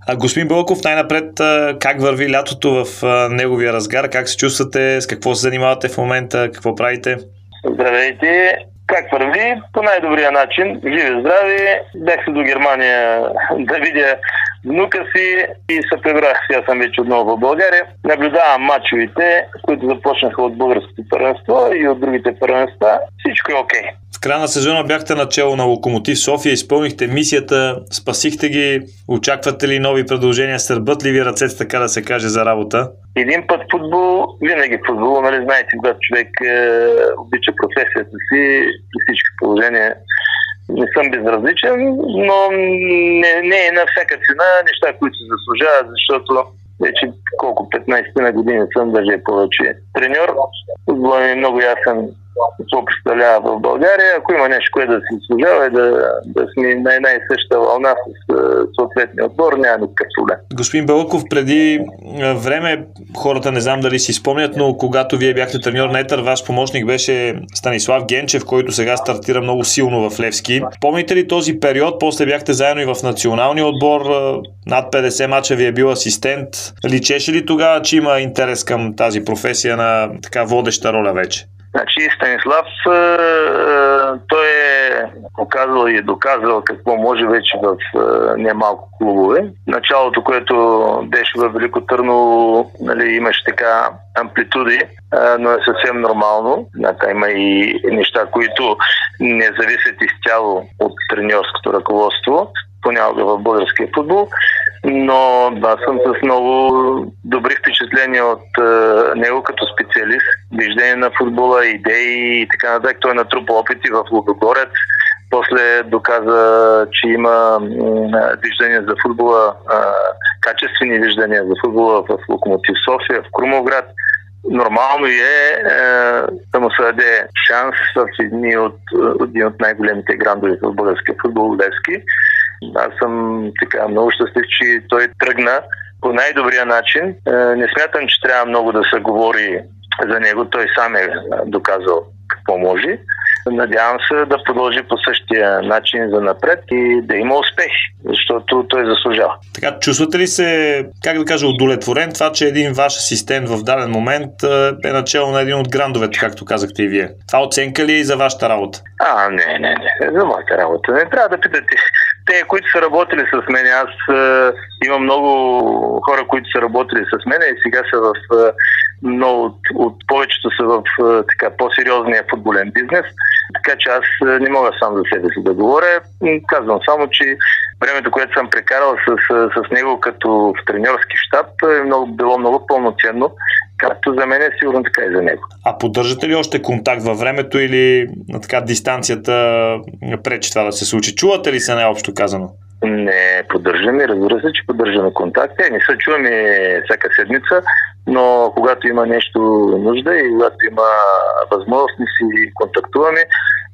Господин Бълъков, най-напред как върви лятото в неговия разгар? Как се чувствате? С какво се занимавате в момента? Какво правите? Здравейте! Как върви? По най-добрия начин. Живи, здрави. Бях се до Германия да видя внука си и се прибрах. Сега съм вече отново в България. Наблюдавам мачовете, които започнаха от българското първенство и от другите първенства. Всичко е окей. В края на сезона бяхте начело на Локомотив София, изпълнихте мисията, спасихте ги. Очаквате ли нови предложения? Сърбат ли ви ръцете, така да се каже, за работа? Един път футбол, винаги футбол. Нали знаете, когато човек обича професията си, при всички положения не съм безразличен, но не е на всяка цена неща, които се заслужават, защото вече колко 15 на години съм, даже повече треньор. Футболът ми е много ясен какво представлява в България. Ако има нещо, което да се заслужава, е да сме на една и съща вълна с съответния отбор, няма никакъв проблем. Господин Бълъков, преди време хората не знам дали си спомнят, но когато вие бяхте треньор на Етър, ваш помощник беше Станислав Генчев, който сега стартира много силно в Левски. Помните ли този период? После бяхте заедно и в националния отбор. Над 50 мача ви е бил асистент. Личеше ли тогава, че има интерес към тази професия на така водеща роля вече? Значи Станислав, той е показал и доказал какво може вече в немалко клубове. Началото, което беше в Велико Търново, нали, имаше така амплитуди, но е съвсем нормално. Има и неща, които не зависят изцяло от треньорското ръководство, понякога в българския футбол, но съм с много добри впечатления от него като специалист, виждане на футбола, идеи и така нататък. Той натрупа опити в Лудогорец, после доказа, че има виждания за футбола, качествени виждания за футбола в Локомотив София, в Крумовград. Нормално е да му се даде шанс в един от най-големите грандове в българския футбол, Левски. Аз съм така много щастлив, че той тръгна по най-добрия начин. Не смятам, че трябва много да се говори за него. Той сам е доказал какво може. Надявам се да продължи по същия начин за напред и да има успех, защото той заслужава. Така, чувствате ли се, как да кажа, удовлетворен това, че един ваш асистент в даден момент е начело на един от грандовете, както казахте и вие? Това оценка ли е и за вашата работа? Не. За моята работа. Не трябва да питате. Те, които са работили с мен, аз имам много хора, които са работили с мен и сега са в много от повечето са в така по-сериозния футболен бизнес. Така че аз не мога сам за себе си да говоря. Казвам само, че времето, което съм прекарал с него като в треньорски щаб, било много пълноценно. Както за мен е, сигурно така и за него. А поддържате ли още контакт във времето или така дистанцията пречи това да се случи? Чувате ли се най-общо казано? Не, поддържаме, разбира се, че поддържаме контакт. Не се чуваме всяка седмица, но когато има нещо нужда и когато има възможност, ни си контактуваме.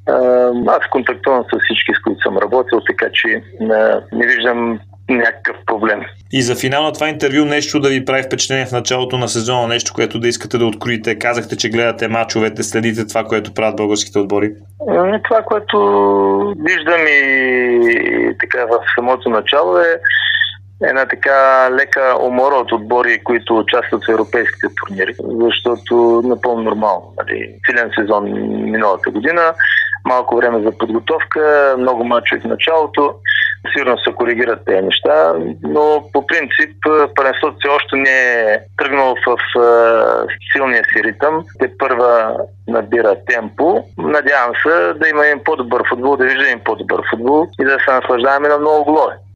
Аз контактувам с всички, с които съм работил, така че не виждам някакъв проблем. И за финал на това интервю нещо да ви прави впечатление в началото на сезона, нещо, което да искате да откроите. Казахте, че гледате мачовете, следите това, което правят българските отбори. Това, което виждам и така в самото начало е една така лека умора от отбори, които участват в европейските турнири, защото напълно нормално. Силен сезон миналата година, малко време за подготовка, много мачове в началото. Сигурно се коригират тези неща, но по принцип първенството все още не е тръгнало в силния си ритъм. Те първа набира темпо. Надявам се да има един по-добър футбол, да виждаме по-добър футбол и да се наслаждаваме на много голове.